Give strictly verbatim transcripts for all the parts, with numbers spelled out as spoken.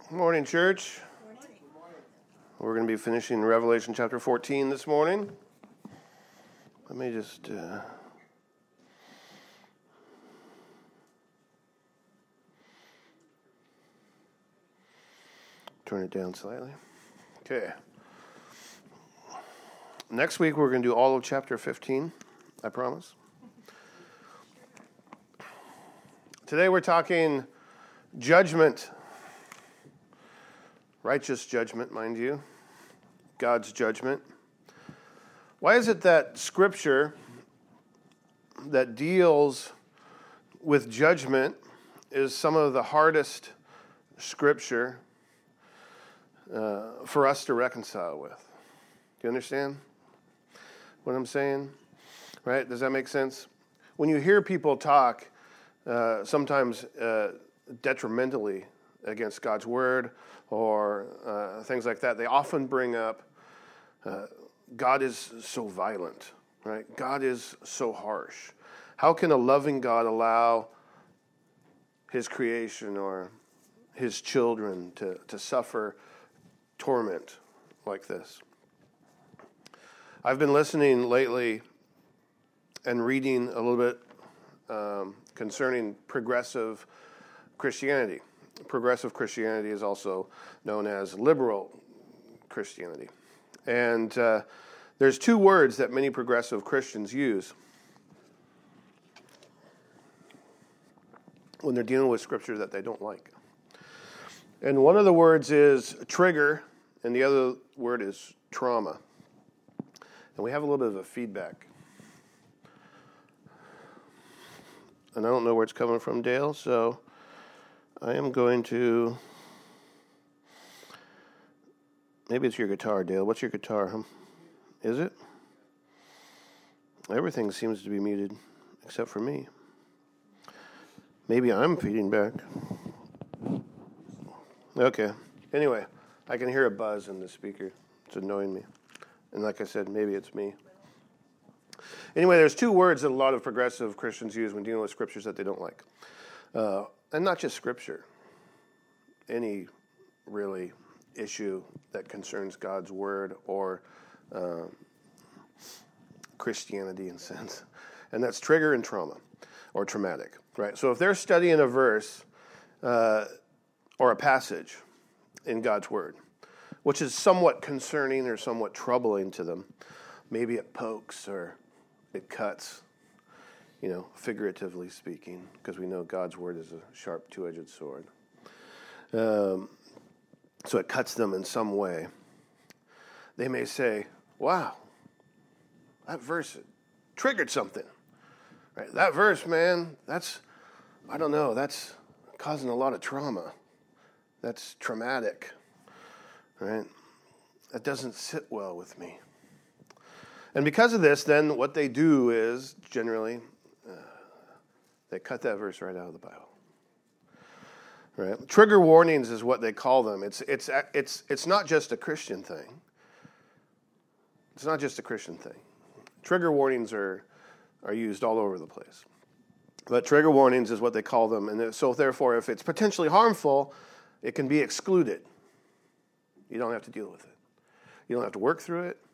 Morning, church. We're going to be finishing Revelation chapter fourteen this morning. Let me just uh, turn it down slightly. Okay. Next week we're going to do all of chapter fifteen, I promise. Today we're talking judgment. Righteous judgment, mind you. God's judgment. Why is it that Scripture that deals with judgment is some of the hardest Scripture uh, for us to reconcile with? Do you understand what I'm saying? Right? Does that make sense? When you hear people talk, uh, sometimes uh, detrimentally against God's Word, or uh, things like that, they often bring up, uh, God is so violent, right? God is so harsh. How can a loving God allow his creation or his children to, to suffer torment like this? I've been listening lately and reading a little bit um, concerning progressive Christianity. Progressive Christianity is also known as liberal Christianity. And uh, there's two words that many progressive Christians use when they're dealing with Scripture that they don't like. And one of the words is trigger, and the other word is trauma. And we have a little bit of a feedback. And I don't know where it's coming from, Dale, so I am going to, maybe it's your guitar, Dale. What's your guitar, huh? Is it? Everything seems to be muted, except for me. Maybe I'm feeding back. Okay. Anyway, I can hear a buzz in the speaker. It's annoying me. And like I said, maybe it's me. Anyway, there's two words that a lot of progressive Christians use when dealing with scriptures that they don't like. Uh, And not just Scripture, any really issue that concerns God's Word or uh, Christianity in a sense. And that's trigger and trauma or traumatic, right? So if they're studying a verse uh, or a passage in God's Word, which is somewhat concerning or somewhat troubling to them, maybe it pokes or it cuts, you know, figuratively speaking, because we know God's Word is a sharp, two-edged sword. Um, so it cuts them in some way. They may say, wow, that verse triggered something. Right? That verse, man, that's, I don't know, that's causing a lot of trauma. That's traumatic. Right? That doesn't sit well with me. And because of this, then what they do is generally they cut that verse right out of the Bible. Right? Trigger warnings is what they call them. It's it's it's it's not just a Christian thing. It's not just a Christian thing. Trigger warnings are are used all over the place. But trigger warnings is what they call them, and so therefore, if it's potentially harmful, it can be excluded. You don't have to deal with it. You don't have to work through it.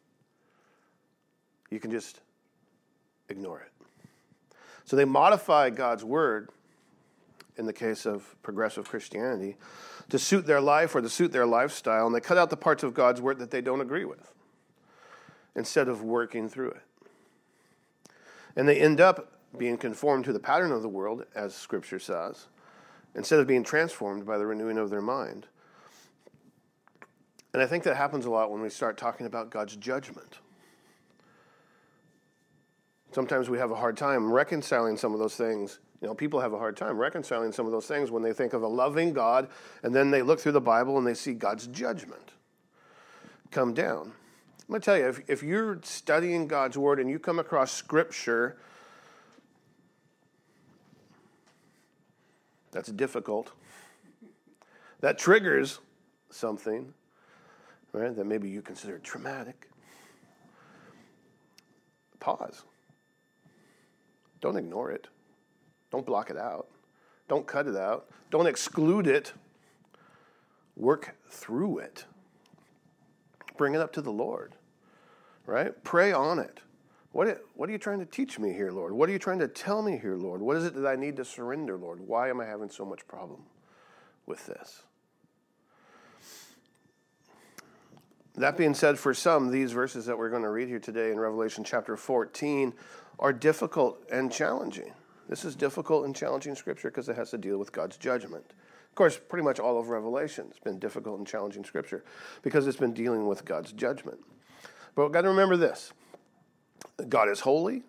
You can just ignore it. So they modify God's Word, in the case of progressive Christianity, to suit their life or to suit their lifestyle, and they cut out the parts of God's Word that they don't agree with, instead of working through it. And they end up being conformed to the pattern of the world, as Scripture says, instead of being transformed by the renewing of their mind. And I think that happens a lot when we start talking about God's judgment. Sometimes we have a hard time reconciling some of those things. You know, people have a hard time reconciling some of those things when they think of a loving God, and then they look through the Bible and they see God's judgment come down. I'm going to tell you, if, if you're studying God's Word and you come across Scripture that's difficult, that triggers something, right, that maybe you consider traumatic, pause. Don't ignore it. Don't block it out. Don't cut it out. Don't exclude it. Work through it. Bring it up to the Lord, right? Pray on it. What, what are you trying to teach me here, Lord? What are you trying to tell me here, Lord? What is it that I need to surrender, Lord? Why am I having so much problem with this? That being said, for some, these verses that we're going to read here today in Revelation chapter fourteen are difficult and challenging. This is difficult and challenging scripture because it has to deal with God's judgment. Of course, pretty much all of Revelation has been difficult and challenging scripture because it's been dealing with God's judgment. But we've got to remember this. God is holy,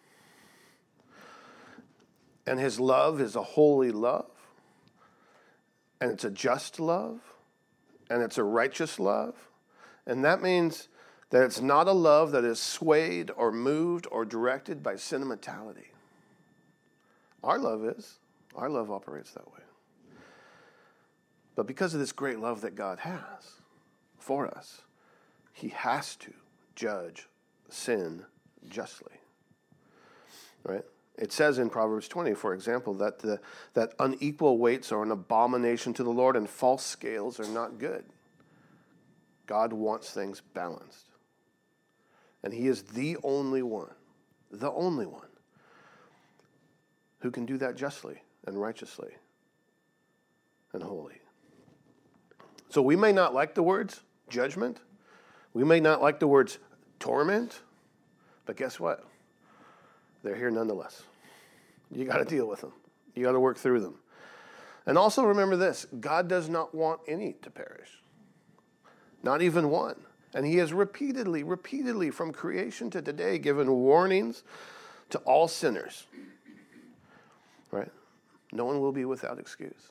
and his love is a holy love, and it's a just love, and it's a righteous love. And that means that it's not a love that is swayed or moved or directed by sentimentality. Our love is. Our love operates that way. But because of this great love that God has for us, he has to judge sin justly. Right? It says in Proverbs twenty, for example, that the, that unequal weights are an abomination to the Lord and false scales are not good. God wants things balanced. And he is the only one, the only one, who can do that justly and righteously and holy. So we may not like the words judgment. We may not like the words torment. But guess what? They're here nonetheless. You got to deal with them. You got to work through them. And also remember this. God does not want any to perish. Not even one. And he has repeatedly, repeatedly from creation to today given warnings to all sinners. Right? No one will be without excuse.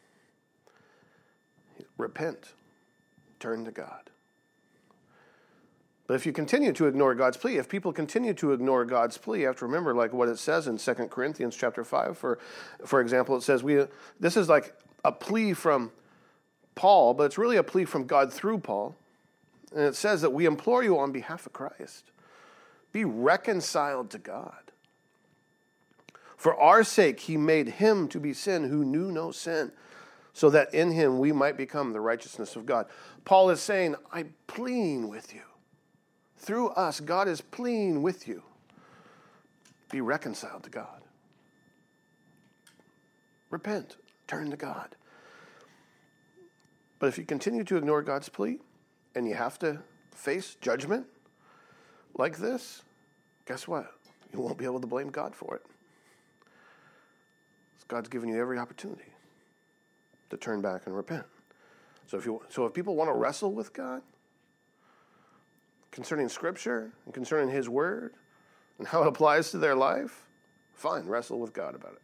Repent. Turn to God. But if you continue to ignore God's plea, if people continue to ignore God's plea, you have to remember like what it says in Second Corinthians chapter five. For, for example, it says, we. this is like a plea from Paul, but it's really a plea from God through Paul. And it says that we implore you on behalf of Christ, be reconciled to God. For our sake, he made him to be sin who knew no sin, so that in him we might become the righteousness of God. Paul is saying, I'm pleading with you. Through us, God is pleading with you. Be reconciled to God. Repent. Turn to God. But if you continue to ignore God's plea, and you have to face judgment like this, guess what? You won't be able to blame God for it. God's given you every opportunity to turn back and repent. So if you, so if people want to wrestle with God concerning Scripture and concerning his word and how it applies to their life, fine, wrestle with God about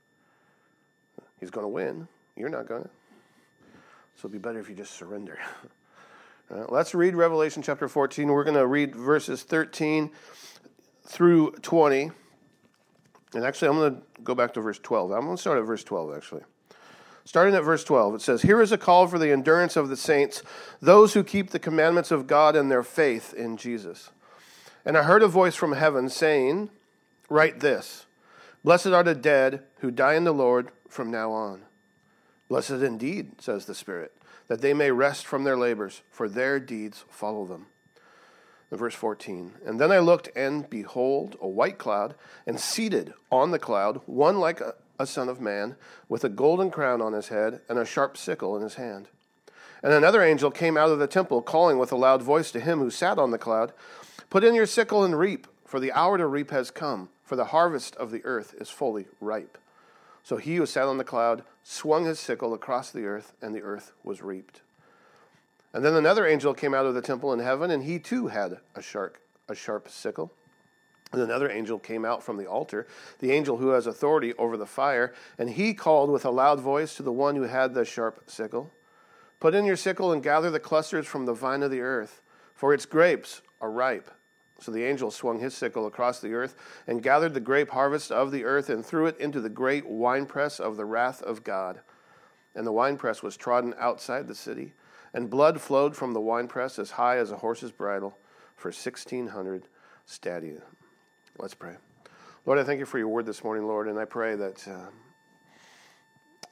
it. He's going to win. You're not going to. So it'd be better if you just surrender. Uh, let's read Revelation chapter fourteen. We're going to read verses thirteen through twenty. And actually, I'm going to go back to verse twelve. I'm going to start at verse twelve, actually. Starting at verse twelve, it says, "Here is a call for the endurance of the saints, those who keep the commandments of God and their faith in Jesus. And I heard a voice from heaven saying, 'Write this, blessed are the dead who die in the Lord from now on. Blessed indeed, says the Spirit, that they may rest from their labors, for their deeds follow them.'" In verse fourteen, "And then I looked, and behold, a white cloud, and seated on the cloud, one like a, a son of man, with a golden crown on his head, and a sharp sickle in his hand. And another angel came out of the temple, calling with a loud voice to him who sat on the cloud, 'Put in your sickle and reap, for the hour to reap has come, for the harvest of the earth is fully ripe.' So he who sat on the cloud swung his sickle across the earth, and the earth was reaped. And then another angel came out of the temple in heaven, and he too had a sharp, a sharp sickle. And another angel came out from the altar, the angel who has authority over the fire, and he called with a loud voice to the one who had the sharp sickle, 'Put in your sickle and gather the clusters from the vine of the earth, for its grapes are ripe.' So the angel swung his sickle across the earth and gathered the grape harvest of the earth and threw it into the great winepress of the wrath of God. And the winepress was trodden outside the city, and blood flowed from the winepress as high as a horse's bridle for sixteen hundred stadia." Let's pray. Lord, I thank you for your word this morning, Lord, and I pray that uh,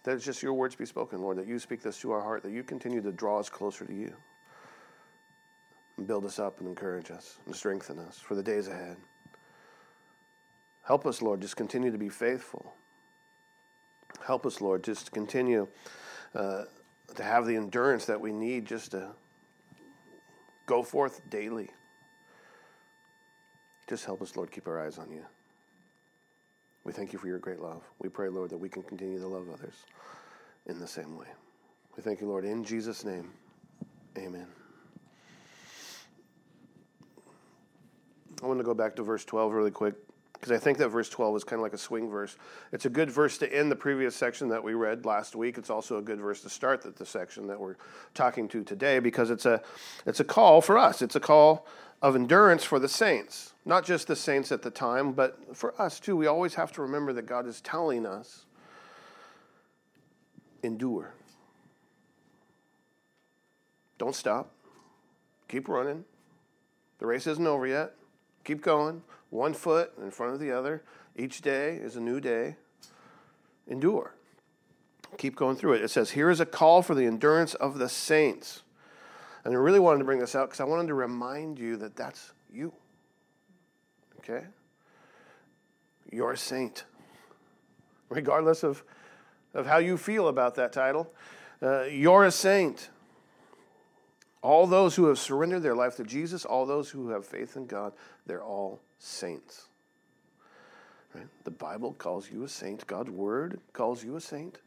that it's just your words be spoken, Lord, that you speak this to our heart, that you continue to draw us closer to you and build us up and encourage us and strengthen us for the days ahead. Help us, Lord, just continue to be faithful. Help us, Lord, just to continue uh, to have the endurance that we need just to go forth daily. Just help us, Lord, keep our eyes on you. We thank you for your great love. We pray, Lord, that we can continue to love others in the same way. We thank you, Lord, in Jesus' name. Amen. I want to go back to verse twelve really quick, because I think that verse twelve is kind of like a swing verse. It's a good verse to end the previous section that we read last week. It's also a good verse to start the, the section that we're talking to today, because it's a it's a call for us. It's a call of endurance for the saints. Not just the saints at the time, but for us too. We always have to remember that God is telling us, endure. Don't stop. Keep running. The race isn't over yet. Keep going. One foot in front of the other. Each day is a new day. Endure. Keep going through it. It says, here is a call for the endurance of the saints. And I really wanted to bring this out because I wanted to remind you that that's you. Okay? You're a saint. Regardless of, of how you feel about that title, uh, you're a saint. All those who have surrendered their life to Jesus, all those who have faith in God, they're all saints. Right? The Bible calls you a saint. God's word calls you a saint.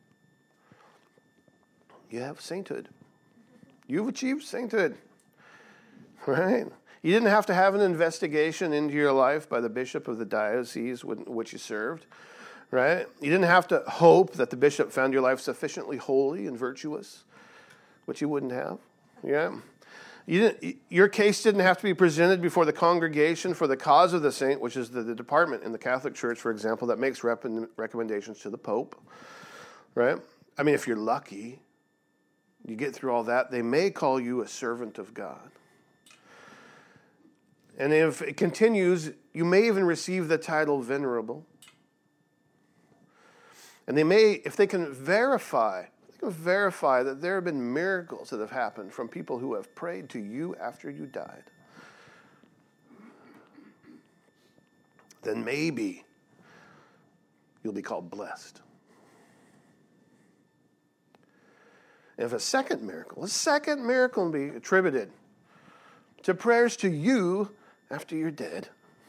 You have sainthood. You've achieved sainthood. Right? You didn't have to have an investigation into your life by the bishop of the diocese which you served. Right? You didn't have to hope that the bishop found your life sufficiently holy and virtuous, which you wouldn't have. Yeah. You didn't, your case didn't have to be presented before the congregation for the cause of the saint, which is the, the department in the Catholic Church, for example, that makes rep- recommendations to the Pope. Right? I mean, if you're lucky, you get through all that, they may call you a servant of God. And if it continues, you may even receive the title venerable. And they may, if they can verify, they can verify that there have been miracles that have happened from people who have prayed to you after you died, then maybe you'll be called blessed. And if a second miracle, a second miracle be attributed to prayers to you after you're dead,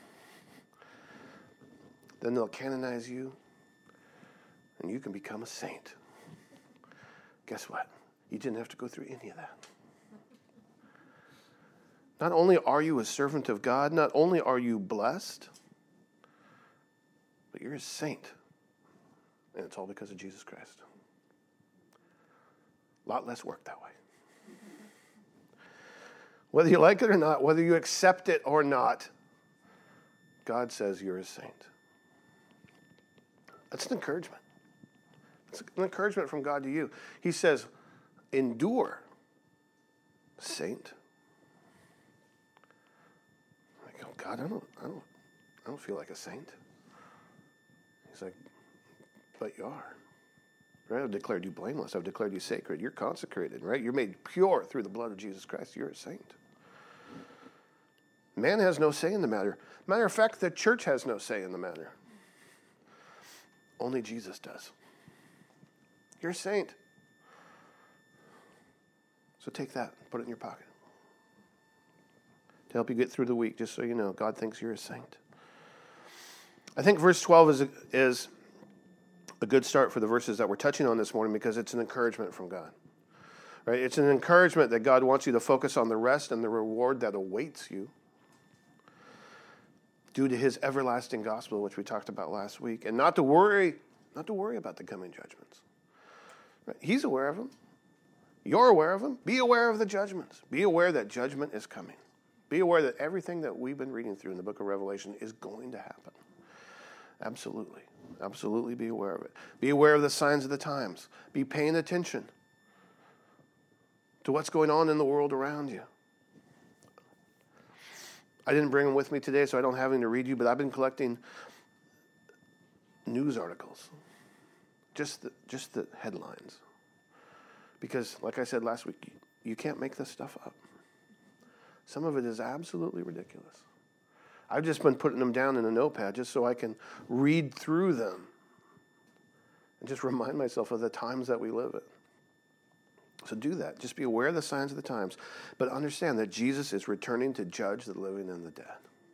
then they'll canonize you and you can become a saint. Guess what? You didn't have to go through any of that. Not only are you a servant of God, not only are you blessed, but you're a saint. And it's all because of Jesus Christ. A lot less work that way. Whether you like it or not, whether you accept it or not, God says you're a saint. That's an encouragement. It's an encouragement from God to you. He says, endure, saint. I go, God, I don't, I don't, I don't feel like a saint. He's like, but you are. Right? I've declared you blameless. I've declared you sacred. You're consecrated, right? You're made pure through the blood of Jesus Christ. You're a saint. Man has no say in the matter. Matter of fact, the church has no say in the matter. Only Jesus does. You're a saint. So take that and put it in your pocket. To help you get through the week, just so you know, God thinks you're a saint. I think verse twelve is a, is a good start for the verses that we're touching on this morning, because it's an encouragement from God. Right? It's an encouragement that God wants you to focus on the rest and the reward that awaits you due to his everlasting gospel, which we talked about last week, and not to worry, not to worry about the coming judgments. Right? He's aware of them. You're aware of them. Be aware of the judgments. Be aware that judgment is coming. Be aware that everything that we've been reading through in the book of Revelation is going to happen. Absolutely. Absolutely be aware of it. Be aware of the signs of the times. Be paying attention to what's going on in the world around you. I didn't bring them with me today, so I don't have any to read you, but I've been collecting news articles just the, just the headlines. Because, like I said last week, you can't make this stuff up. Some of it is absolutely ridiculous. I've just been putting them down in a notepad just so I can read through them and just remind myself of the times that we live in. So do that. Just be aware of the signs of the times. But understand that Jesus is returning to judge the living and the dead.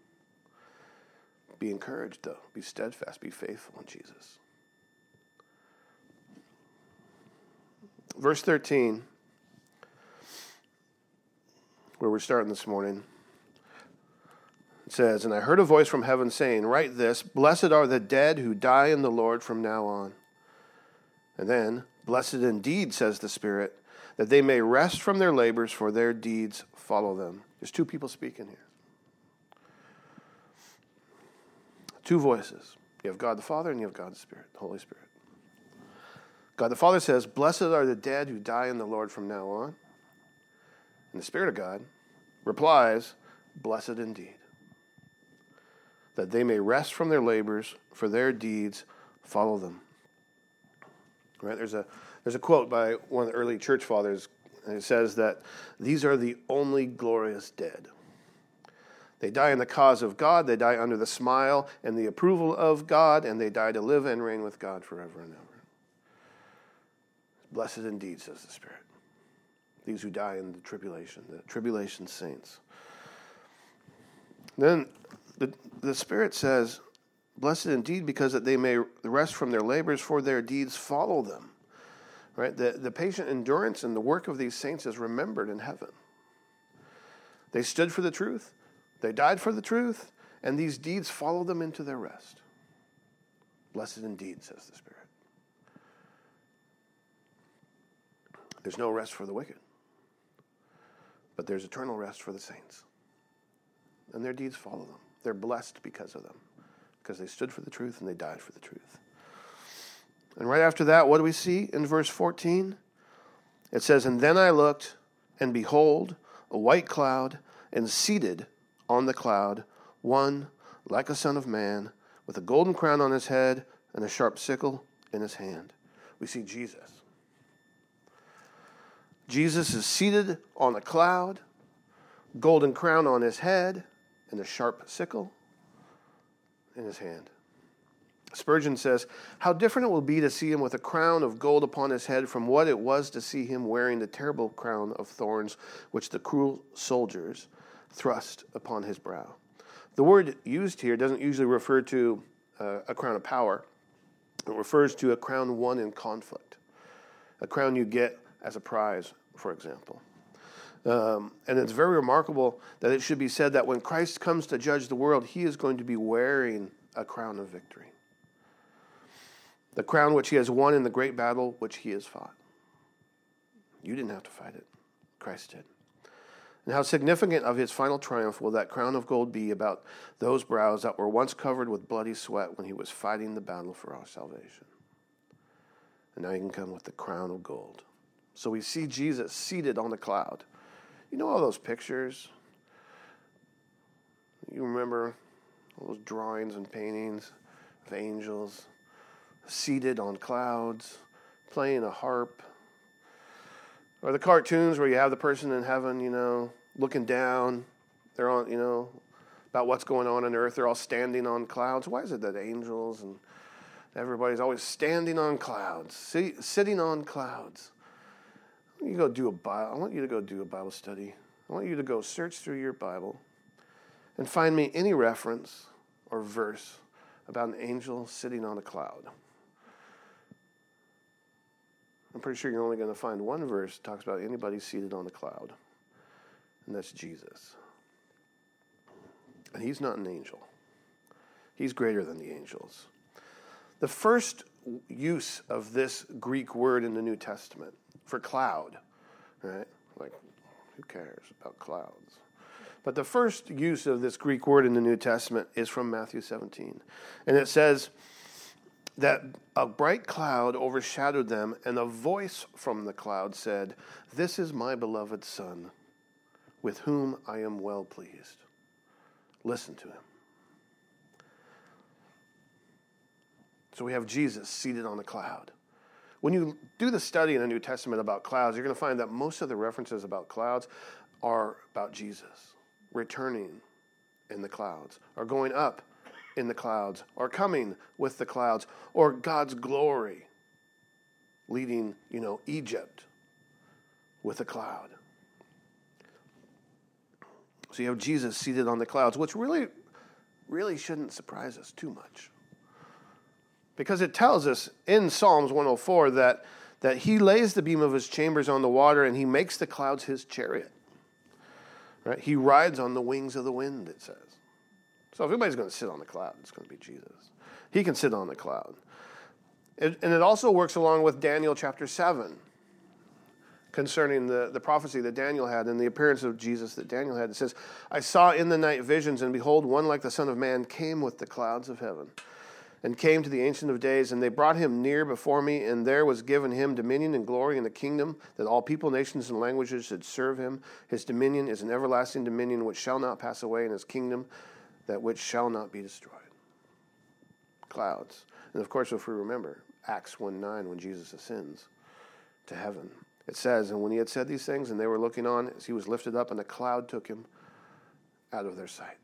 Be encouraged, though. Be steadfast. Be faithful in Jesus. Verse thirteen, where we're starting this morning, it says, "And I heard a voice from heaven saying, 'Write this, blessed are the dead who die in the Lord from now on.' And then, 'Blessed indeed, says the Spirit, that they may rest from their labors, for their deeds follow them.'" There's two people speaking here. Two voices. You have God the Father and you have God the Spirit, the Holy Spirit. God the Father says, "Blessed are the dead who die in the Lord from now on." And the Spirit of God replies, "Blessed indeed, that they may rest from their labors, for their deeds follow them." Right? There's a there's a quote by one of the early church fathers, and it says that these are the only glorious dead. They die in the cause of God, they die under the smile and the approval of God, and they die to live and reign with God forever and ever. Blessed indeed, says the Spirit, these who die in the tribulation, the tribulation saints. Then the, the Spirit says, "Blessed indeed, because that they may rest from their labors, for their deeds follow them." Right? The, the patient endurance and the work of these saints is remembered in heaven. They stood for the truth, they died for the truth, and these deeds follow them into their rest. Blessed indeed, says the Spirit. There's no rest for the wicked, but there's eternal rest for the saints. And their deeds follow them. They're blessed because of them, because they stood for the truth and they died for the truth. And right after that, what do we see in verse fourteen? It says, "And then I looked, and behold, a white cloud, and seated on the cloud, one like a son of man, with a golden crown on his head and a sharp sickle in his hand." We see Jesus. Jesus is seated on a cloud, golden crown on his head, and a sharp sickle in his hand. Spurgeon says, "How different it will be to see him with a crown of gold upon his head from what it was to see him wearing the terrible crown of thorns which the cruel soldiers thrust upon his brow." The word used here doesn't usually refer to uh, a crown of power. It refers to a crown won in conflict, a crown you get as a prize, for example. Um, and it's very remarkable that it should be said that when Christ comes to judge the world, he is going to be wearing a crown of victory. The crown which he has won in the great battle which he has fought. You didn't have to fight it. Christ did. And how significant of his final triumph will that crown of gold be about those brows that were once covered with bloody sweat when he was fighting the battle for our salvation. And now he can come with the crown of gold. So we see Jesus seated on the cloud. You know all those pictures? You remember all those drawings and paintings of angels seated on clouds, playing a harp. Or the cartoons where you have the person in heaven, you know, looking down. They're on, you know, about what's going on on earth. They're all standing on clouds. Why is it that angels and everybody's always standing on clouds, sit, sitting on clouds? You go do a Bible. I want you to go do a Bible study. I want you to go search through your Bible and find me any reference or verse about an angel sitting on a cloud. I'm pretty sure you're only going to find one verse that talks about anybody seated on a cloud, and that's Jesus. And he's not an angel. He's greater than the angels. The first use of this Greek word in the New Testament for cloud, right? Like, who cares about clouds? But the first use of this Greek word in the New Testament is from Matthew seventeen. And it says that a bright cloud overshadowed them, and a voice from the cloud said, "This is my beloved Son, with whom I am well pleased. Listen to him." So we have Jesus seated on a cloud. When you do the study in the New Testament about clouds, you're going to find that most of the references about clouds are about Jesus returning in the clouds, or going up in the clouds, or coming with the clouds, or God's glory leading, you know, Egypt with a cloud. So you have Jesus seated on the clouds, which really, really shouldn't surprise us too much. Because it tells us in Psalms one oh four that, that he lays the beam of his chambers on the water and he makes the clouds his chariot. Right? He rides on the wings of the wind, it says. So if anybody's going to sit on the cloud, it's going to be Jesus. He can sit on the cloud. It, and it also works along with Daniel chapter seven concerning the, the prophecy that Daniel had and the appearance of Jesus that Daniel had. It says, I saw in the night visions, and behold, one like the Son of Man came with the clouds of heaven, and came to the Ancient of Days, and they brought him near before me, and there was given him dominion and glory and a kingdom, that all people, nations, and languages should serve him. His dominion is an everlasting dominion which shall not pass away, and his kingdom that which shall not be destroyed. Clouds. And of course, if we remember, Acts one nine, when Jesus ascends to heaven, it says, and when he had said these things, and they were looking on, as he was lifted up, and a cloud took him out of their sight.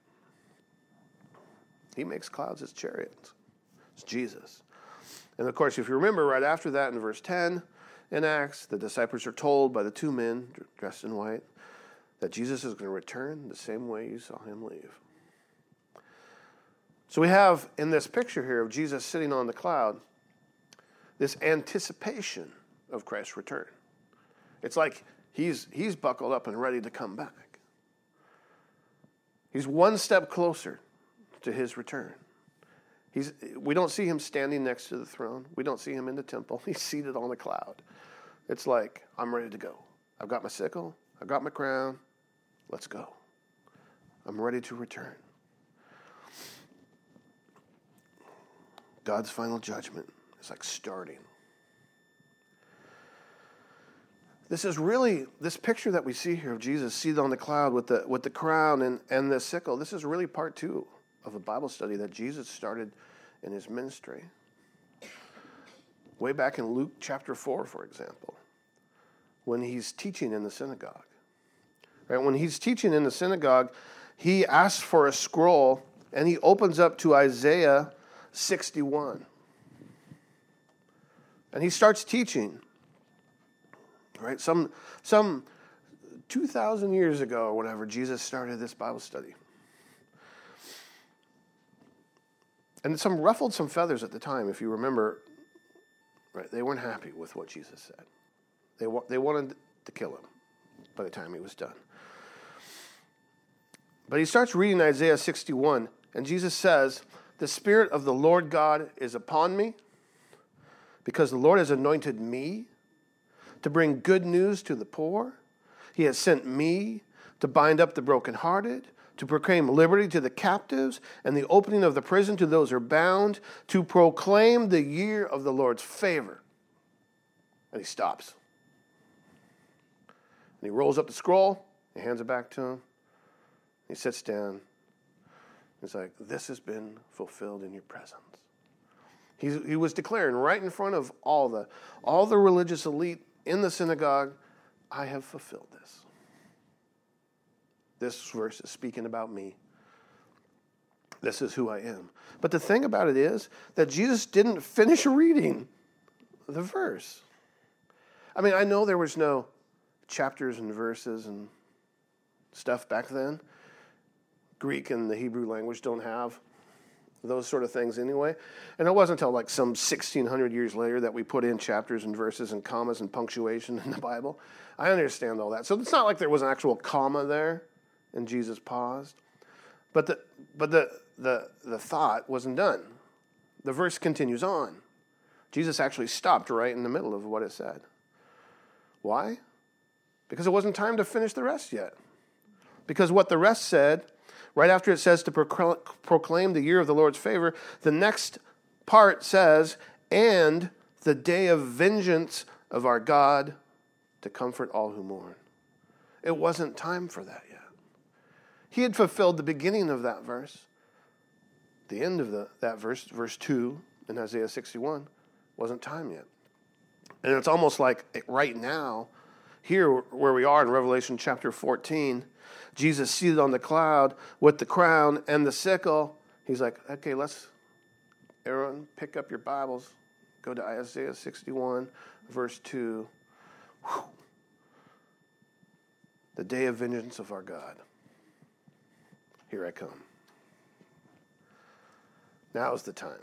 He makes clouds his chariots. It's Jesus. And of course, if you remember, right after that in verse ten in Acts, the disciples are told by the two men dressed in white that Jesus is going to return the same way you saw him leave. So we have in this picture here of Jesus sitting on the cloud, this anticipation of Christ's return. It's like he's, he's buckled up and ready to come back. He's one step closer to his return. He's, we don't see him standing next to the throne. We don't see him in the temple. He's seated on the cloud. It's like, I'm ready to go. I've got my sickle. I've got my crown. Let's go. I'm ready to return. God's final judgment is like starting. This is really, this picture that we see here of Jesus seated on the cloud with the with the crown and, and the sickle, this is really part two of a Bible study that Jesus started in his ministry. Way back in Luke chapter four, for example, when he's teaching in the synagogue. Right? When he's teaching in the synagogue, he asks for a scroll and he opens up to Isaiah sixty-one. And he starts teaching. Right? Some some two thousand years ago or whatever, Jesus started this Bible study. And some ruffled some feathers at the time, if you remember. Right? They weren't happy with what Jesus said. They wa- they wanted to kill him by the time he was done. But he starts reading Isaiah sixty-one, and Jesus says, the Spirit of the Lord God is upon me, because the Lord has anointed me to bring good news to the poor. He has sent me to bind up the brokenhearted, to proclaim liberty to the captives, and the opening of the prison to those who are bound, to proclaim the year of the Lord's favor. And he stops. And he rolls up the scroll, he hands it back to him, he sits down. He's like, this has been fulfilled in your presence. He's, he was declaring right in front of all the, all the religious elite in the synagogue, I have fulfilled this. This verse is speaking about me. This is who I am. But the thing about it is that Jesus didn't finish reading the verse. I mean, I know there was no chapters and verses and stuff back then. Greek and the Hebrew language don't have those sort of things anyway. And it wasn't until like some sixteen hundred years later that we put in chapters and verses and commas and punctuation in the Bible. I understand all that. So it's not like there was an actual comma there and Jesus paused. But the but the the, the thought wasn't done. The verse continues on. Jesus actually stopped right in the middle of what it said. Why? Because it wasn't time to finish the rest yet. Because what the rest said, right after it says to proclaim the year of the Lord's favor, the next part says, and the day of vengeance of our God to comfort all who mourn. It wasn't time for that yet. He had fulfilled the beginning of that verse. The end of the, that verse, verse two in Isaiah sixty-one, wasn't time yet. And it's almost like right now, here where we are in Revelation chapter fourteen, Jesus seated on the cloud with the crown and the sickle. He's like, okay, let's, everyone, pick up your Bibles. Go to Isaiah sixty-one, verse two. Whew. The day of vengeance of our God. Here I come. Now is the time.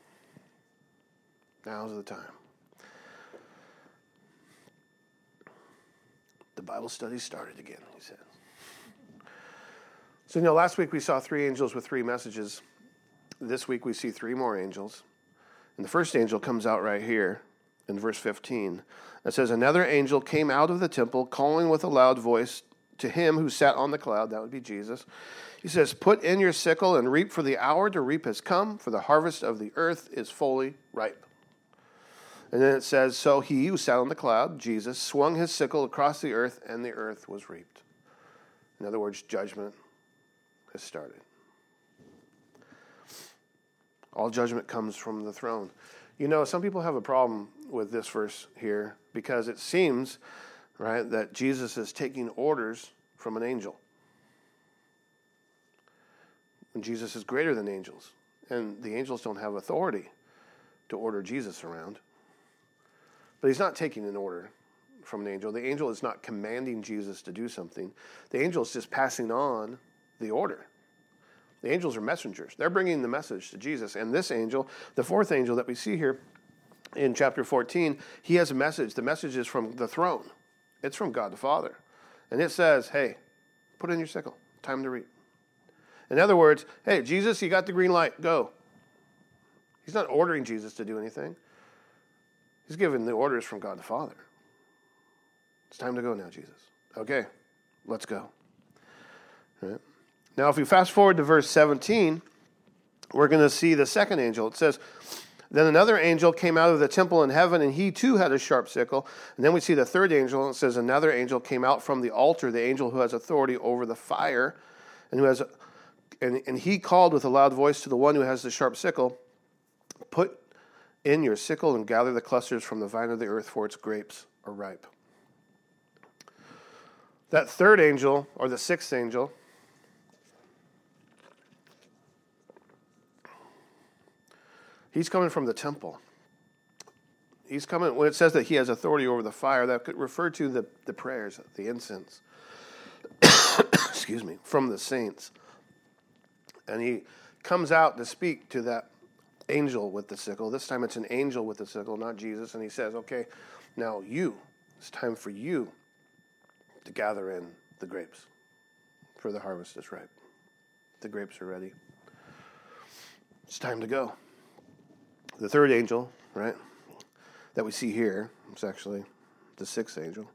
Now is the time. The Bible study started again, he said. So, you know, last week we saw three angels with three messages. This week we see three more angels. And the first angel comes out right here in verse fifteen. It says, another angel came out of the temple, calling with a loud voice to him who sat on the cloud. That would be Jesus. He says, put in your sickle and reap, for the hour to reap has come, for the harvest of the earth is fully ripe. And then it says, so he who sat on the cloud, Jesus, swung his sickle across the earth, and the earth was reaped. In other words, judgment has started. All judgment comes from the throne. You know, some people have a problem with this verse here because it seems, right, that Jesus is taking orders from an angel. And Jesus is greater than angels. And the angels don't have authority to order Jesus around. But he's not taking an order from an angel. The angel is not commanding Jesus to do something. The angel is just passing on the order. The angels are messengers. They're bringing the message to Jesus. And this angel, the fourth angel that we see here in chapter fourteen, he has a message. The message is from the throne. It's from God the Father. And it says, hey, put in your sickle. Time to reap. In other words, hey, Jesus, you got the green light. Go. He's not ordering Jesus to do anything. He's giving the orders from God the Father. It's time to go now, Jesus. Okay, let's go. All right. Now, if we fast forward to verse seventeen, we're going to see the second angel. It says, then another angel came out of the temple in heaven, and he too had a sharp sickle. And then we see the third angel, and it says, another angel came out from the altar, the angel who has authority over the fire, and who has, and, and he called with a loud voice to the one who has the sharp sickle, put in your sickle and gather the clusters from the vine of the earth, for its grapes are ripe. That third angel, or the sixth angel, he's coming from the temple. He's coming, when it says that he has authority over the fire, that could refer to the, the prayers, the incense, excuse me, from the saints. And he comes out to speak to that angel with the sickle. This time it's an angel with the sickle, not Jesus. And he says, okay, now you, it's time for you to gather in the grapes, for the harvest is ripe. The grapes are ready. It's time to go. The third angel, right, that we see here, it's actually the sixth angel,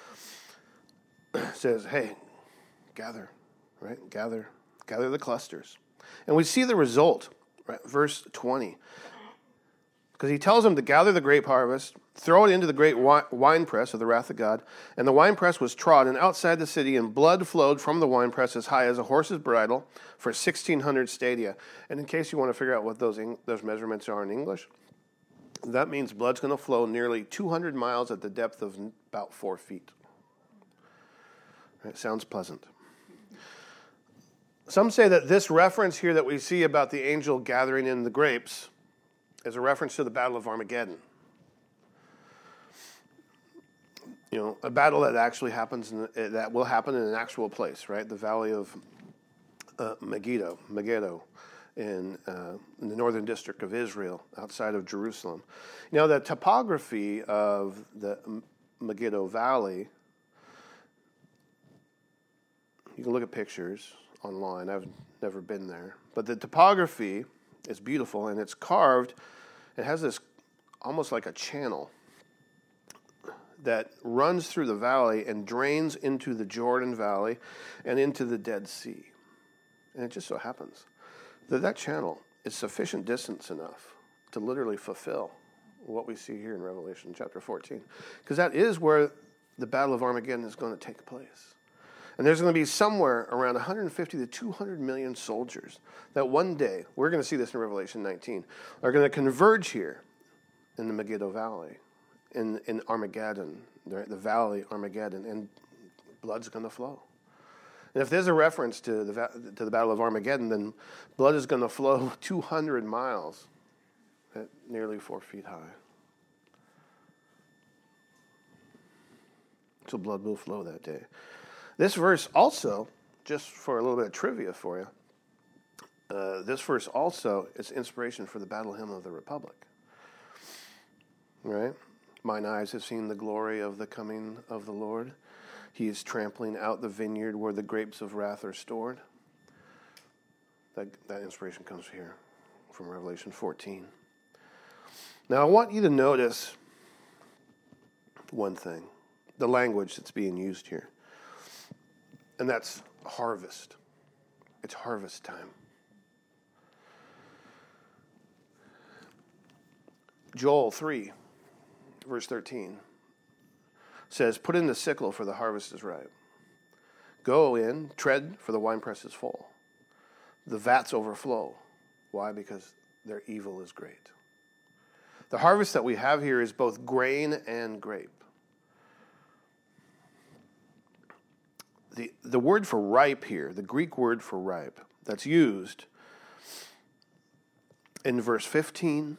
says, hey, gather, right, gather, gather the clusters. And we see the result, right, verse twenty, because he tells them to gather the grape harvest, throw it into the great winepress of the wrath of God, and the winepress was trodden outside the city, and blood flowed from the winepress as high as a horse's bridle for sixteen hundred stadia. And in case you want to figure out what those those measurements are in English, that means blood's going to flow nearly two hundred miles at the depth of about four feet. It sounds pleasant. Some say that this reference here that we see about the angel gathering in the grapes is a reference to the Battle of Armageddon. You know, a battle that actually happens, in, that will happen in an actual place, right? The Valley of uh, Megiddo, Megiddo, in, uh, in the northern district of Israel, outside of Jerusalem. You know, the topography of the Megiddo Valley, you can look at pictures online. I've never been there. But the topography is beautiful, and it's carved. It has this almost like a channel that runs through the valley and drains into the Jordan Valley and into the Dead Sea. And it just so happens that that channel is sufficient distance enough to literally fulfill what we see here in Revelation chapter fourteen. Because that is where the Battle of Armageddon is going to take place. And there's going to be somewhere around one hundred fifty to two hundred million soldiers that one day, we're going to see this in Revelation nineteen, are going to converge here in the Megiddo Valley in, in Armageddon, the, the valley Armageddon, and blood's going to flow. And if there's a reference to the to the Battle of Armageddon, then blood is going to flow two hundred miles at nearly four feet high. So blood will flow that day. This verse also, just for a little bit of trivia for you, uh, this verse also is inspiration for the Battle Hymn of the Republic. Right? Mine eyes have seen the glory of the coming of the Lord. He is trampling out the vineyard where the grapes of wrath are stored. That, that inspiration comes here from Revelation fourteen. Now, I want you to notice one thing, the language that's being used here, and that's harvest. It's harvest time. Joel three, verse thirteen says, put in the sickle, for the harvest is ripe. Go in, tread, for the winepress is full. The vats overflow. Why? Because their evil is great. The harvest that we have here is both grain and grape. The, the word for ripe here, the Greek word for ripe, that's used in verse fifteen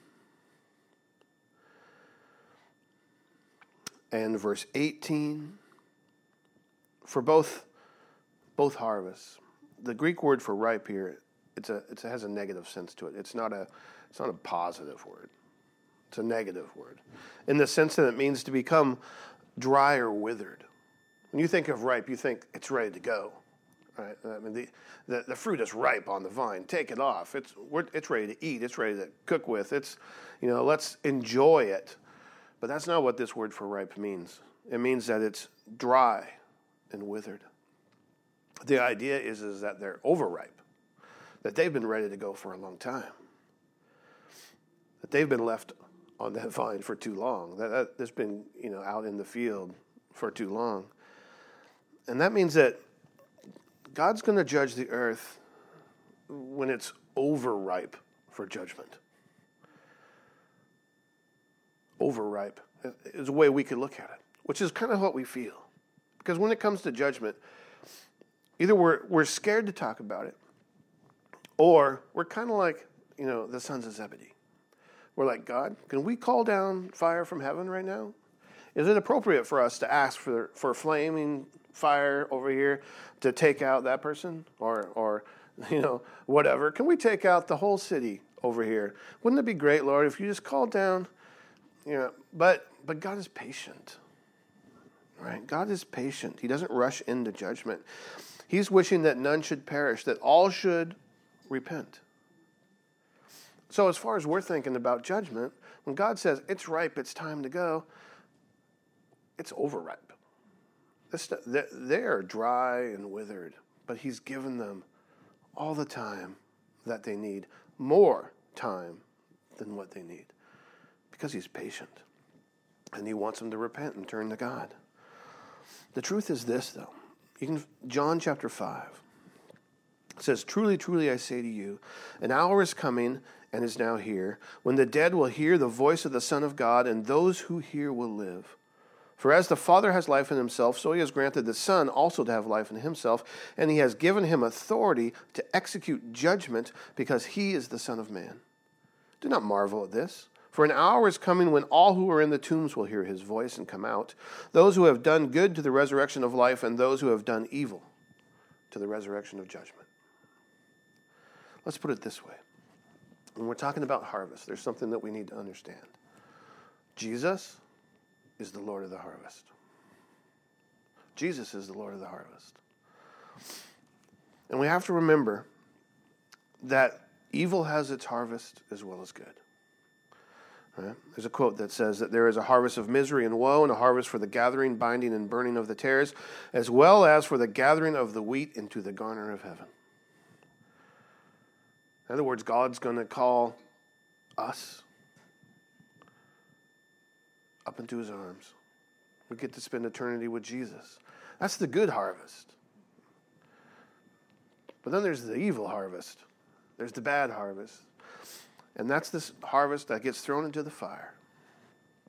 and verse eighteen for both both harvests. The Greek word for ripe here, it's a it has a negative sense to it. It's not a it's not a positive word. It's a negative word, in the sense that it means to become dry or withered. When you think of ripe, you think it's ready to go. Right? I mean, the, the, the fruit is ripe on the vine. Take it off. It's we're, it's ready to eat. It's ready to cook with. It's, you know, let's enjoy it. But that's not what this word for ripe means. It means that it's dry and withered. The idea is, is that they're overripe, that they've been ready to go for a long time, that they've been left on that vine for too long, that, that that's been, you know, out in the field for too long. And that means that God's going to judge the earth when it's overripe for judgment. Overripe is a way we could look at it, which is kind of what we feel. Because when it comes to judgment, either we're we're scared to talk about it, or we're kind of like, you know, the sons of Zebedee. We're like, God, can we call down fire from heaven right now? Is it appropriate for us to ask for for flaming fire over here to take out that person, or or you know, whatever? Can we take out the whole city over here? Wouldn't it be great, Lord, if you just called down? You know, but but God is patient, right? God is patient. He doesn't rush into judgment. He's wishing that none should perish, that all should repent. So as far as we're thinking about judgment, when God says it's ripe, it's time to go, it's overripe. They are dry and withered, but He's given them all the time that they need, more time than what they need. Because He's patient, and He wants them to repent and turn to God. The truth is this, though. You can, John chapter five says, truly, truly, I say to you, an hour is coming and is now here, when the dead will hear the voice of the Son of God, and those who hear will live. For as the Father has life in Himself, so He has granted the Son also to have life in Himself, and He has given Him authority to execute judgment, because He is the Son of Man. Do not marvel at this. For an hour is coming when all who are in the tombs will hear His voice and come out, those who have done good to the resurrection of life, and those who have done evil to the resurrection of judgment. Let's put it this way. When we're talking about harvest, there's something that we need to understand. Jesus is the Lord of the harvest. Jesus is the Lord of the harvest. And we have to remember that evil has its harvest as well as good. Right? There's a quote that says that there is a harvest of misery and woe, and a harvest for the gathering, binding, and burning of the tares, as well as for the gathering of the wheat into the garner of heaven. In other words, God's going to call us up into His arms. We get to spend eternity with Jesus. That's the good harvest. But then there's the evil harvest. There's the bad harvest. And that's this harvest that gets thrown into the fire.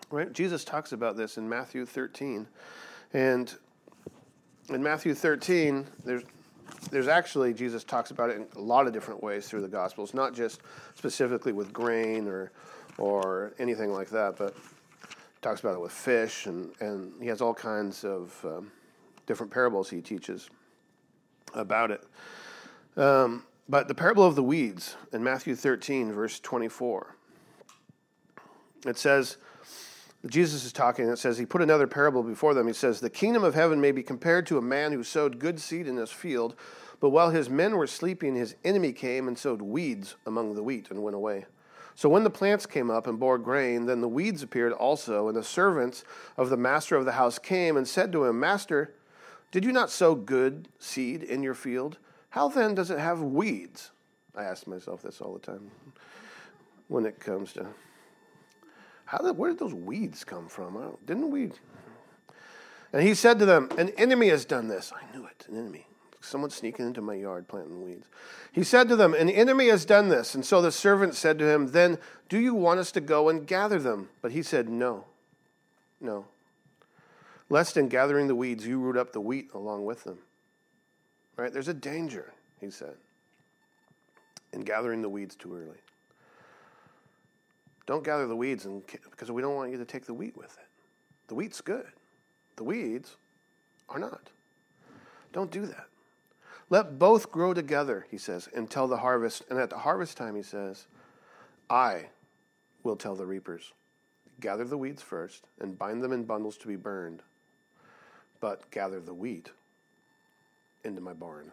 Right? Jesus talks about this in Matthew thirteen. And in Matthew thirteen, there's there's actually, Jesus talks about it in a lot of different ways through the Gospels, not just specifically with grain or or anything like that, but he talks about it with fish, and, and he has all kinds of um, different parables he teaches about it. Um, but the parable of the weeds in Matthew thirteen, verse twenty-four, it says, Jesus is talking, and it says, he put another parable before them. He says, the kingdom of heaven may be compared to a man who sowed good seed in his field, but while his men were sleeping, his enemy came and sowed weeds among the wheat and went away. So when the plants came up and bore grain, then the weeds appeared also, and the servants of the master of the house came and said to him, Master, did you not sow good seed in your field? How then does it have weeds? I ask myself this all the time when it comes to, how did, where did those weeds come from? I don't, didn't we? And he said to them, an enemy has done this. I knew it, an enemy. Someone sneaking into my yard planting weeds. He said to them, an enemy has done this. And so the servant said to him, then do you want us to go and gather them? But he said, no, no. Lest in gathering the weeds, you root up the wheat along with them. Right? There's a danger, he said, in gathering the weeds too early. Don't gather the weeds and, because we don't want you to take the wheat with it. The wheat's good. The weeds are not. Don't do that. Let both grow together, he says, until the harvest. And at the harvest time, he says, I will tell the reapers, gather the weeds first and bind them in bundles to be burned, but gather the wheat into my barn.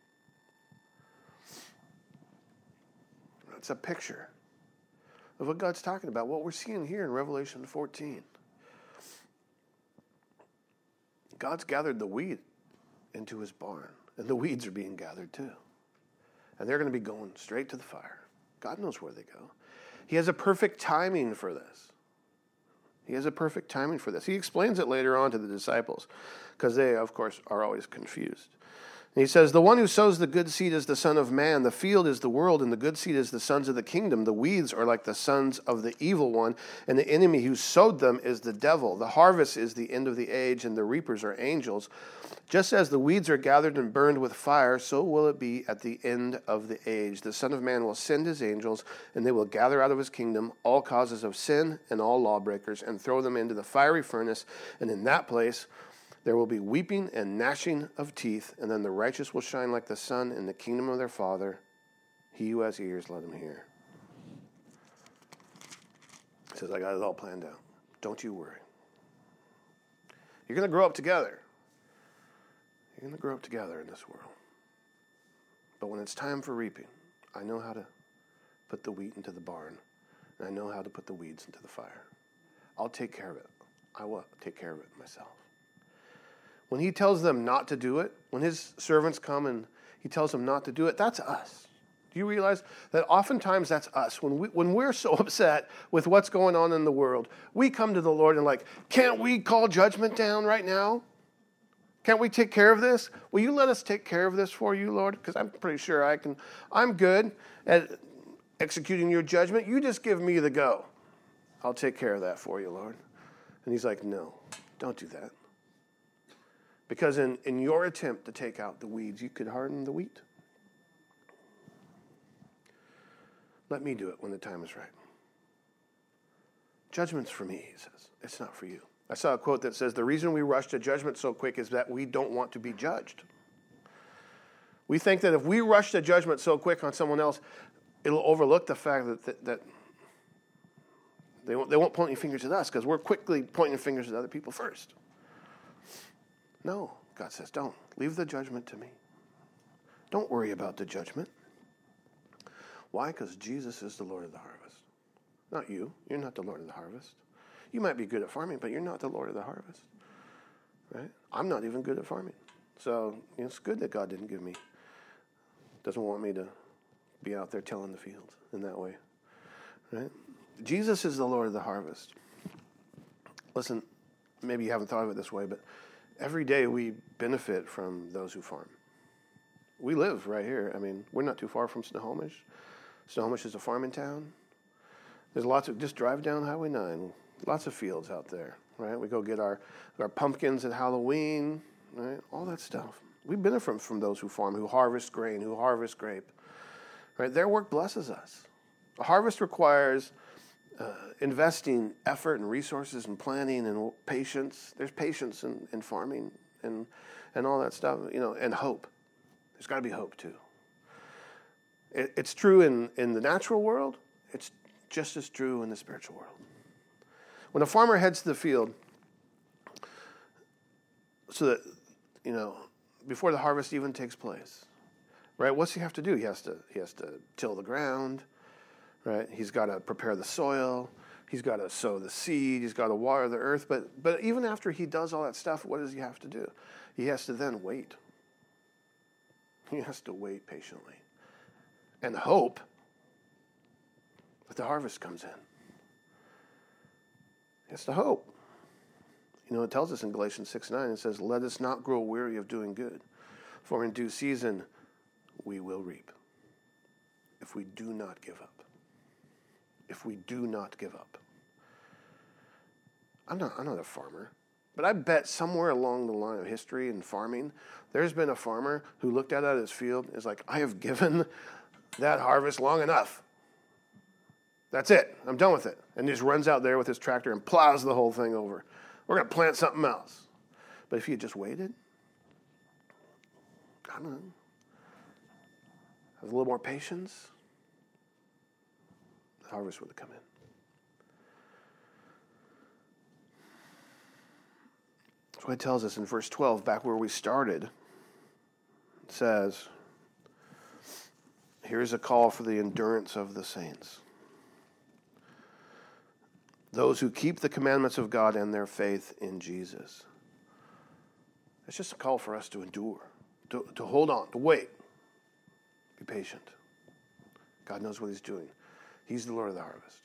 That's a picture of what God's talking about, what we're seeing here in Revelation fourteen. God's gathered the wheat into his barn, and the weeds are being gathered too. And they're going to be going straight to the fire. God knows where they go. He has a perfect timing for this. He has a perfect timing for this. He explains it later on to the disciples, because they, of course, are always confused. And he says, the one who sows the good seed is the Son of Man. The field is the world, and the good seed is the sons of the kingdom. The weeds are like the sons of the evil one, and the enemy who sowed them is the devil. The harvest is the end of the age, and the reapers are angels. Just as the weeds are gathered and burned with fire, so will it be at the end of the age. The Son of Man will send his angels, and they will gather out of his kingdom all causes of sin and all lawbreakers, and throw them into the fiery furnace, and in that place there will be weeping and gnashing of teeth, and then the righteous will shine like the sun in the kingdom of their Father. He who has ears, let him hear. He says, I got it all planned out. Don't you worry. You're going to grow up together. You're going to grow up together in this world. But when it's time for reaping, I know how to put the wheat into the barn, and I know how to put the weeds into the fire. I'll take care of it. I will take care of it myself. When he tells them not to do it, when his servants come and he tells them not to do it, that's us. Do you realize that oftentimes that's us? When, we, when we're so upset with what's going on in the world, we come to the Lord and like, can't we call judgment down right now? Can't we take care of this? Will you let us take care of this for you, Lord? Because I'm pretty sure I can. I'm good at executing your judgment. You just give me the go. I'll take care of that for you, Lord. And he's like, no, don't do that. Because in, in your attempt to take out the weeds, you could harden the wheat. Let me do it when the time is right. Judgment's for me, he says. It's not for you. I saw a quote that says, the reason we rush to judgment so quick is that we don't want to be judged. We think that if we rush to judgment so quick on someone else, it'll overlook the fact that, that, that they, won't, they won't point any fingers at us because we're quickly pointing fingers at other people first. No, God says, don't. Leave the judgment to me. Don't worry about the judgment. Why? Because Jesus is the Lord of the harvest. Not you. You're not the Lord of the harvest. You might be good at farming, but you're not the Lord of the harvest. Right? I'm not even good at farming. So you know, it's good that God didn't give me, doesn't want me to be out there tilling the fields in that way. Right? Jesus is the Lord of the harvest. Listen, maybe you haven't thought of it this way, but every day we benefit from those who farm. We live right here. I mean, we're not too far from Snohomish. Snohomish is a farming town. There's lots of, just drive down Highway nine. Lots of fields out there, right? We go get our, our pumpkins at Halloween, right? All that stuff. We benefit from those who farm, who harvest grain, who harvest grape, right? Their work blesses us. A harvest requires uh, investing effort and resources and planning and patience. There's patience in, in farming and and all that stuff, you know, and hope. There's got to be hope too. It, it's true in, in the natural world. It's just as true in the spiritual world. When a farmer heads to the field, so that, you know, before the harvest even takes place, right? What's he have to do? He has to he has to till the ground, right? He's got to prepare the soil. He's got to sow the seed. He's got to water the earth. But but even after he does all that stuff, what does he have to do? He has to then wait. He has to wait patiently and hope that the harvest comes in. He has to hope. You know, it tells us in Galatians six nine, it says, "Let us not grow weary of doing good, for in due season we will reap." If we do not give up. If we do not give up. I'm not, I'm not a farmer, but I bet somewhere along the line of history and farming, there's been a farmer who looked out at his field and is like, I have given that harvest long enough. That's it. I'm done with it. And just runs out there with his tractor and plows the whole thing over. We're going to plant something else. But if he had just waited, I don't know, have a little more patience, the harvest would have come in. That's what it tells us in verse twelve, back where we started. It says, here's a call for the endurance of the saints. Those who keep the commandments of God and their faith in Jesus. It's just a call for us to endure, to, to hold on, to wait, be patient. God knows what he's doing. He's the Lord of the harvest.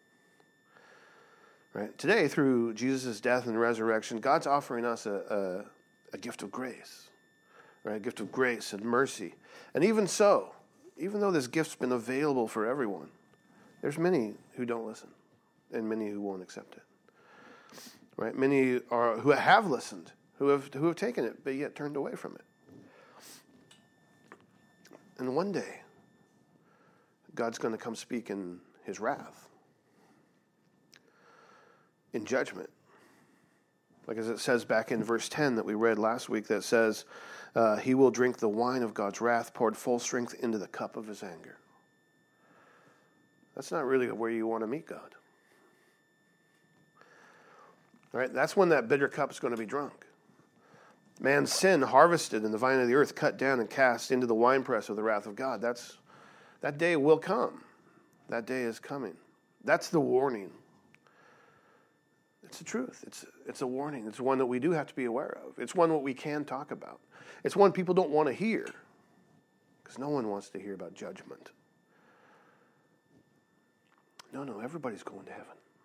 Right? Today, through Jesus' death and resurrection, God's offering us a, a, a gift of grace. Right? A gift of grace and mercy. And even so, even though this gift's been available for everyone, there's many who don't listen and many who won't accept it. Right? Many are who have listened, who have who have taken it, but yet turned away from it. And one day, God's going to come speak in his wrath, in judgment. Like as it says back in verse ten that we read last week, that says, uh, he will drink the wine of God's wrath, poured full strength into the cup of his anger. That's not really where you want to meet God. All right, that's when that bitter cup is going to be drunk. Man's sin harvested in the vine of the earth, cut down and cast into the winepress of the wrath of God. That's that day will come. That day is coming. That's the warning. It's the truth. It's it's a warning. It's one that we do have to be aware of. It's one that we can talk about. It's one people don't want to hear, because no one wants to hear about judgment. No, no, everybody's going to heaven.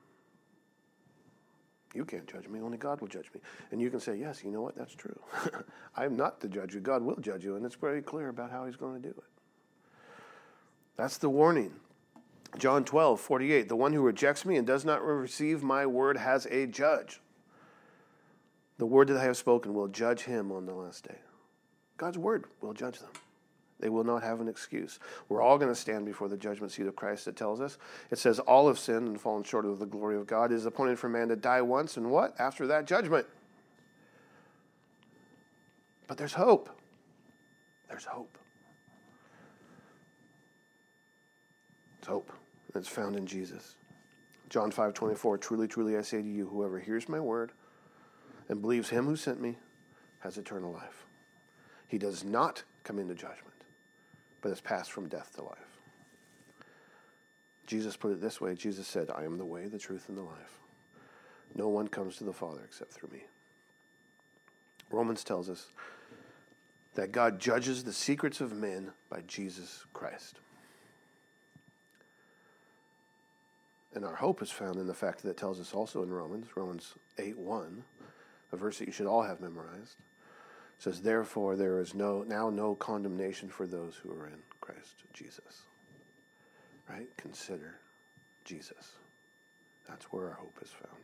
You can't judge me. Only God will judge me. And you can say, yes, you know what? That's true. I am not to judge you. God will judge you, and it's very clear about how he's going to do it. That's the warning. John twelve, forty-eight, the one who rejects me and does not receive my word has a judge. The word that I have spoken will judge him on the last day. God's word will judge them. They will not have an excuse. We're all going to stand before the judgment seat of Christ, it tells us. It says, all have sinned and fallen short of the glory of God. It is appointed for man to die once, and what? After that, judgment. But there's hope. There's hope. It's hope. It's found in Jesus. John five twenty-four, truly, truly, I say to you, whoever hears my word and believes him who sent me has eternal life. He does not come into judgment, but has passed from death to life. Jesus put it this way. Jesus said, I am the way, the truth, and the life. No one comes to the Father except through me. Romans tells us that God judges the secrets of men by Jesus Christ. And our hope is found in the fact that it tells us also in Romans, Romans eight one, a verse that you should all have memorized. It says, therefore, there is no now no condemnation for those who are in Christ Jesus. Right? Consider Jesus. That's where our hope is found.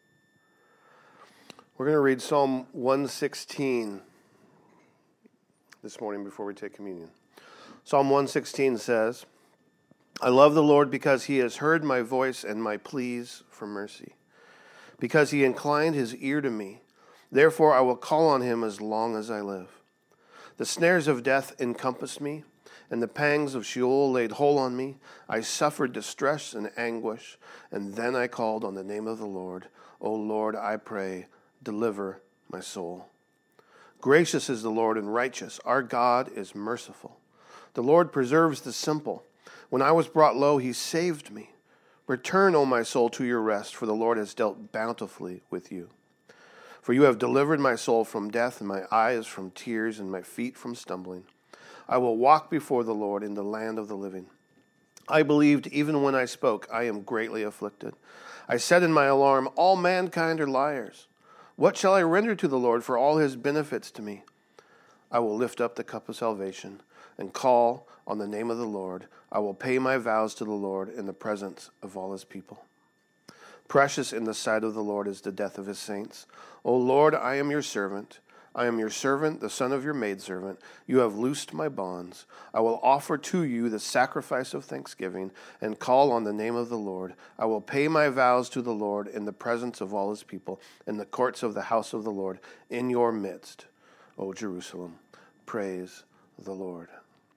We're going to read Psalm one sixteen this morning before we take communion. Psalm one sixteen says, I love the Lord because he has heard my voice and my pleas for mercy, because he inclined his ear to me. Therefore I will call on him as long as I live. The snares of death encompassed me, and the pangs of Sheol laid hold on me. I suffered distress and anguish, and then I called on the name of the Lord. O Lord, I pray, deliver my soul. Gracious is the Lord and righteous. Our God is merciful. The Lord preserves the simple. When I was brought low, he saved me. Return, O my soul, to your rest, for the Lord has dealt bountifully with you. For you have delivered my soul from death, and my eyes from tears, and my feet from stumbling. I will walk before the Lord in the land of the living. I believed even when I spoke, I am greatly afflicted. I said in my alarm, all mankind are liars. What shall I render to the Lord for all his benefits to me? I will lift up the cup of salvation and call on the name of the Lord. I will pay my vows to the Lord in the presence of all his people. Precious in the sight of the Lord is the death of his saints. O Lord, I am your servant. I am your servant, the son of your maidservant. You have loosed my bonds. I will offer to you the sacrifice of thanksgiving and call on the name of the Lord. I will pay my vows to the Lord in the presence of all his people, in the courts of the house of the Lord, in your midst, O Jerusalem. Praise the Lord.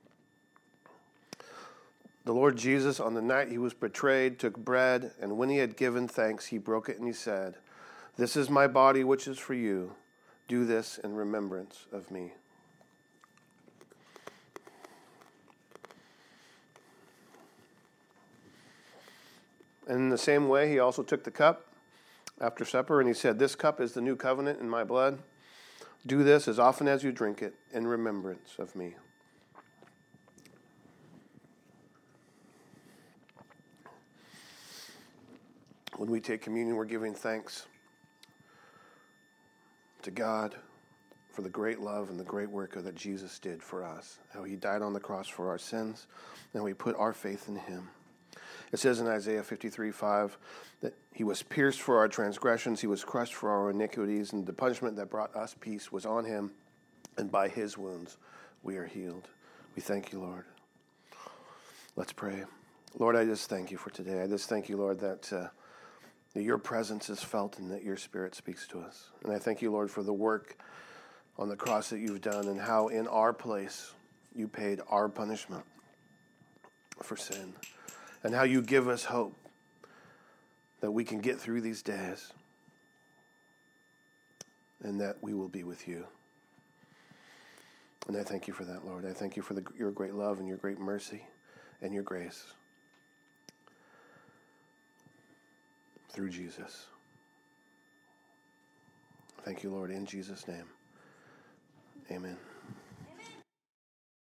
The Lord Jesus, on the night he was betrayed, took bread, and when he had given thanks, he broke it and he said, This is my body which is for you. Do this in remembrance of me. And in the same way, he also took the cup after supper, and he said, This cup is the new covenant in my blood. Do this as often as you drink it in remembrance of me. When we take communion, we're giving thanks to God for the great love and the great work that Jesus did for us, how he died on the cross for our sins, and we put our faith in him. It says in Isaiah fifty-three five that he was pierced for our transgressions, he was crushed for our iniquities, and the punishment that brought us peace was on him, and by his wounds we are healed. We thank you, Lord. Let's pray. Lord, I just thank you for today. I just thank you, Lord, that uh, that your presence is felt and that your Spirit speaks to us. And I thank you, Lord, for the work on the cross that you've done and how in our place you paid our punishment for sin, and how you give us hope that we can get through these days and that we will be with you. And I thank you for that, Lord. I thank you for the, your great love and your great mercy and your grace. Through Jesus. Thank you, Lord, in Jesus' name. Amen.